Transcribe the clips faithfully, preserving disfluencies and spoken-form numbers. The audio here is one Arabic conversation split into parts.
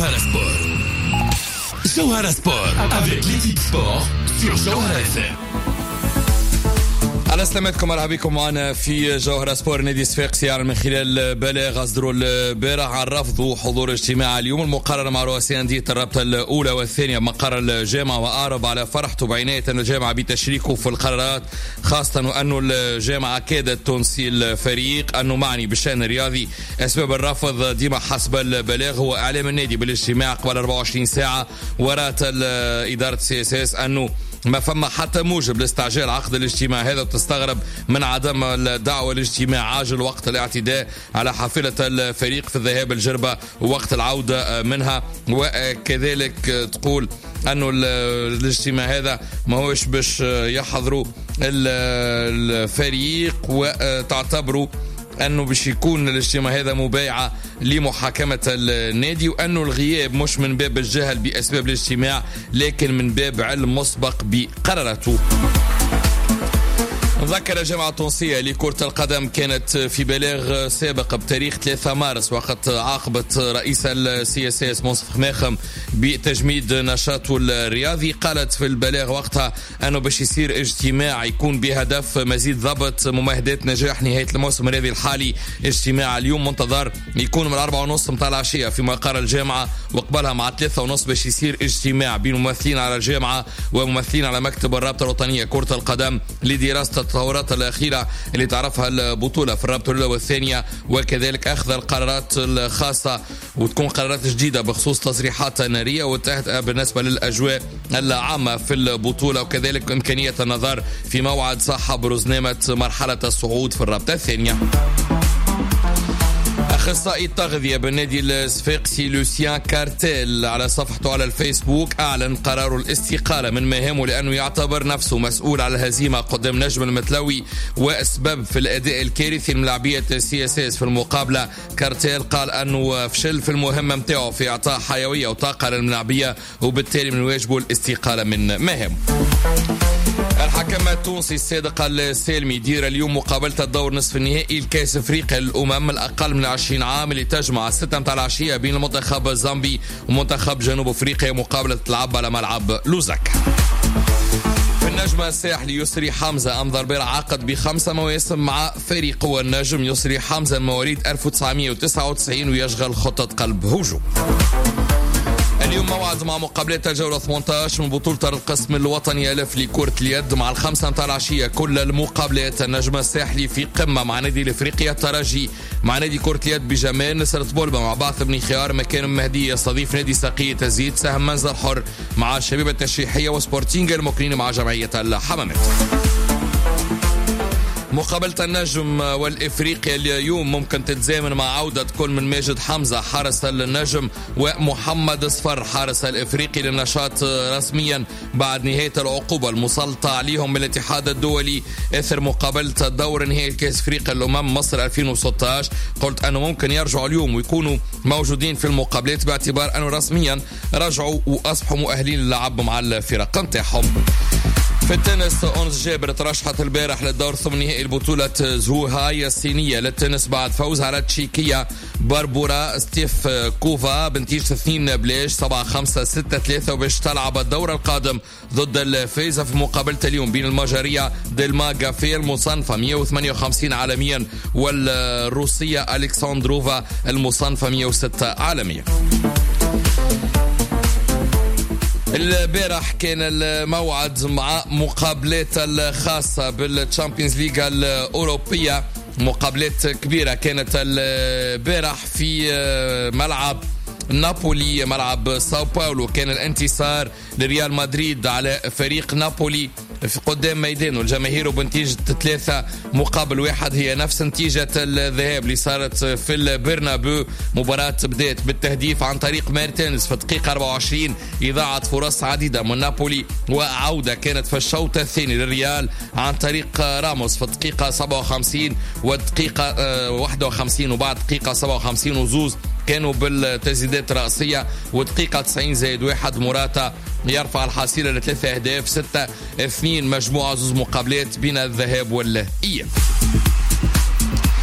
Jawhara Sport. Jawhara Sport avec l'équipe sport sur Jawhara F M. على سلامتكم، مرحبا بكم معنا في جوهرة سبور. نادي صفاقسي يعلن من خلال بلاغ أصدره البارح عن رفض حضور اجتماع اليوم المقرر مع رؤساء أندية الرابطة الأولى والثانية مقر الجامعة، وأعرب على فرحته بعناية الجامعة بتشريكه في القرارات، خاصة وأنه الجامعة كادت تنسي الفريق أنه معني بالشأن الرياضي. أسباب الرفض ديما حسب البلاغ هو إعلام النادي بالاجتماع قبل أربعة وعشرين ساعة، ورات إدارة سي اس اس أنه ما فما حتى موجب لاستعجال عقد الاجتماع هذا، وتستغرب من عدم الدعوة لاجتماع عاجل وقت الاعتداء على حافلة الفريق في الذهاب الجربة ووقت العودة منها. وكذلك تقول أنه الاجتماع هذا ما هوش باش يحضروا الفريق، وتعتبروا أنه باش يكون الاجتماع هذا مبايعة لمحاكمة النادي، وأنه الغياب مش من باب الجهل بأسباب الاجتماع لكن من باب علم مسبق بقرارته. ذكر الجامعة التونسية لكرة القدم كانت في بلاغ سابق بتاريخ ثلاثة مارس وقت عاقبت رئيس السي اس اس منصف خماخم بتجميد نشاطه الرياضي. قالت في البلاغ وقتها أنه باش يصير اجتماع يكون بهدف مزيد ضبط ممهدات نجاح نهاية الموسم الرياضي الحالي. اجتماع اليوم منتظر يكون من الأربعة ونص متاع العشية في مقر الجامعة، وقبلها مع ثلاثة ونص باش يصير اجتماع بين ممثلين على الجامعة وممثلين على مكتب الرابطة الوطنية كرة القدم لدراسة التطورات الأخيرة اللي تعرفها البطولة في الرابطة الأولى والثانية، وكذلك أخذ القرارات الخاصة وتكون قرارات جديدة بخصوص تصريحات نارية وتحت بالنسبة للأجواء العامة في البطولة، وكذلك إمكانية النظر في موعد صاحب رزنامة مرحلة الصعود في الرابطة الثانية. أخصائي التغذية بالنادي الصفاقسي لوسيان كارتيل على صفحته على الفيسبوك أعلن قرار الاستقالة من مهامه لأنه يعتبر نفسه مسؤول على الهزيمة قدام نجم المتلوي وأسباب في الأداء الكارثي لملاعبية السي اس اس في المقابلة. كارتيل قال أنه فشل في المهمة متاعه في إعطاء حيوية وطاقة للملاعبية، وبالتالي من واجبه الاستقالة من مهامه. الحكم التونسي الصادق السالمي يدير اليوم مقابلة الدور نصف النهائي الكاس افريقيا للأمم الأقل من عشرين عام اللي تجمع الستة متاع العشية بين المنتخب الزامبي ومنتخب جنوب افريقيا، مقابلة تلعب على ملعب لوزاك. في النجم الساحلي يسري حمزة أنظر بالعقد بخمسة مواسم مع فريق. هو النجم يسري حمزة مواليد ألف وتسعمائة وتسعة وتسعين ويشغل خطة قلب هجوم. اليوم موعد مع مقابلات الجولة ثمانية عشر من بطولة القسم الوطني ألف لكرة اليد مع الخمسة متاع العشية. كل المقابلات النجم الساحلي في قمة مع نادي الإفريقيا الترجي مع نادي كرة اليد بجمال نصرة بولبا مع بعث بن خيار مكان مهدي يستضيف نادي ساقية تزيد سهم منزل حر مع الشبيبة التشريحية وسبورتينج المكرين مع جمعية الحمامات. مقابلة النجم والإفريقيا اليوم ممكن تتزامن مع عودة كل من ماجد حمزة حارس النجم ومحمد صفر حارس الإفريقي للنشاط رسميا بعد نهاية العقوبة المسلطة عليهم من الاتحاد الدولي إثر مقابلة الدور نهائي كأس أفريقيا الأمم مصر ألفين وستة عشر. قلت أنه ممكن يرجعوا اليوم ويكونوا موجودين في المقابلات باعتبار أنه رسميا رجعوا وأصبحوا مؤهلين للعب مع الفرق نتاعهم. في التنس أونس جابر ترشحت البارح للدور الثمانيني البطولة زوهاي الصينية للتنس بعد فوز على التشيكية باربورا ستيف كوفا بنتيجة اثنين بلاش سبعة خمسة ستة ثلاثة، وباش تلعب الدور القادم ضد الفائزة في مقابلة اليوم بين المجرية ديلما غافيل المصنفة مئة وثمانية وخمسين عالميا والروسية ألكساندروفا المصنفة مئة وستة عالميا. البارح كان الموعد مع مقابلات الخاصة بالتشامبيونز ليج الأوروبية، مقابلات كبيرة كانت البارح في ملعب نابولي ملعب ساو باولو. كان الانتصار لريال مدريد على فريق نابولي في قدام ميدانه الجماهير بنتيجة ثلاثة مقابل واحد، هي نفس نتيجة الذهاب اللي صارت في البرنابيو. مباراة بدأت بالتهديف عن طريق مارتينز في الدقيقة أربعة وعشرين، إضاعة فرص عديدة من نابولي، وعودة كانت في الشوط الثاني للريال عن طريق راموس في الدقيقة سبعة وخمسين والدقيقة واحد وخمسين، وبعد دقيقة سبعة وخمسين وزوز كانوا بالتسديدات الرأسية، ودقيقة تسعين زائد واحد موراتا يرفع الحصيلة لثلاثة أهداف ستة اثنين مجموعة زوز مقابلات بين الذهاب والإياب.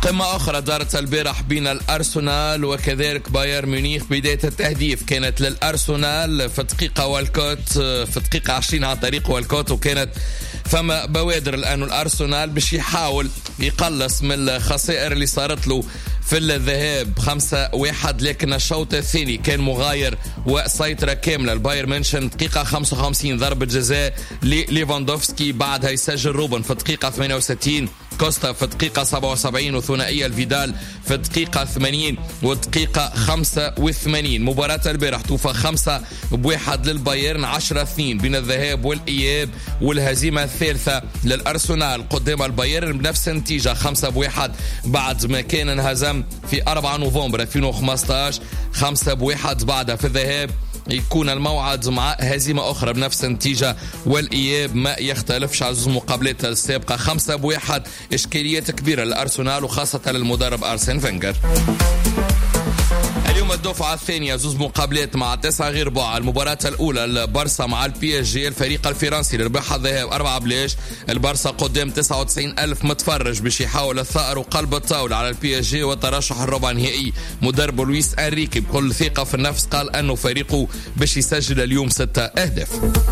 قمة أخرى دارت البارح بين الأرسنال وكذلك بايرن ميونخ. بداية التهديف كانت للأرسنال في دقيقة والكوت في دقيقة عشرين عن طريق والكوت، وكانت فما بوادر الآن الأرسنال باش يحاول يقلص من الخسائر اللي صارت له في الذهاب خمسة واحد، لكن الشوط الثاني كان مغاير وسيطرة كاملة. البايرن ميونخ دقيقة خمسة وخمسين ضربة جزاء لليفاندوفسكي، بعدها يسجل روبن في الدقيقة ثمانية وستين، كوستا في الدقيقة سبعة وسبعين، وثنائية الفيدال في الدقيقة ثمانين والدقيقة خمسة وثمانين. مباراة البارح توفى خمسة بواحد للبايرن، عشرة اثنين بين الذهاب والإياب، والهزيمة الثالثة للأرسنال قدام البايرن بنفس النتيجة خمسة بواحد، بعد ما كان انهزم في أربعة نوفمبر ألفين وخمسطاش خمسة بواحد. بعدها في الذهاب يكون الموعد مع هزيمة أخرى بنفس النتيجة، والإياب ما يختلفش على المقابلات السابقة خمسة بواحد. إشكاليات كبيرة للأرسنال وخاصة للمدرب أرسن فينجر. اليوم الدفعة الثانية زوز مقابلات مع تسعة غير بعض. المباراة الأولى البارسا مع البي اس جي، الفريق الفرنسي اللي ربح الذهاب أربعة بلاش. البارسا قدام تسعة وتسعين ألف متفرج باش يحاول الثأر وقلب الطاولة على البي اس جي وترشح الربع نهائي. مدرب لويس أنريكي بكل ثقة في النفس قال أنه فريقه باش يسجل اليوم ستة أهداف.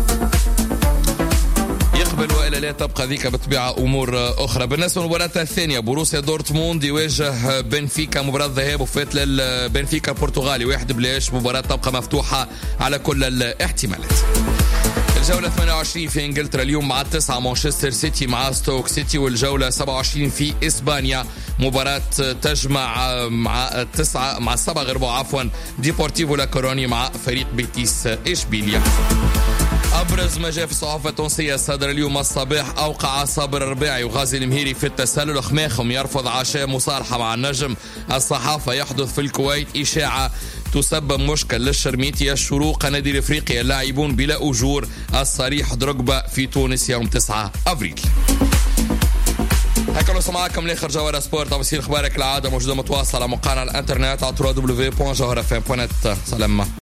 يقبل وإلا لا تبقى ذيك بطبيعة أمور أخرى. بالنسبة للمباراة الثانية بروسيا دورتموند يواجه بنفيكا، مباراة ذهاب وفات للبنفيكا البرتغالي واحد بلاش. مباراة تبقى مفتوحة على كل الاحتمالات. الجولة ثمانية وعشرين في انجلترا اليوم مع التسعة مانشستر سيتي مع ستوك سيتي، والجولة سبعة وعشرين في اسبانيا مباراة تجمع مع التسعة مع السبعة غير عفوا ديبورتيفو لا كوروني مع فريق بيتيس اشبيليا. أبرز ما جاء في الصحافة التونسية صدر اليوم الصباح: أوقع صابر الرباعي وغازي المهيري في التسلل، خماخم يرفض عشاء مصالحة مع النجم. الصحافة: يحدث في الكويت إشاعة تسبب مشكل للشرميتي. الشروق نادي الإفريقيا لاعبون بلا أجور. الصريح: دروجبا في تونس يوم تسعة أبريل. هكذا نوصل معكم لاخر جوهرة سبورت. تفاصيل اخبارك العادة موجودة متواصلة على موقعنا الانترنت على دبليو دبليو دبليو دوت جوهرة اف ام دوت نت. سلام.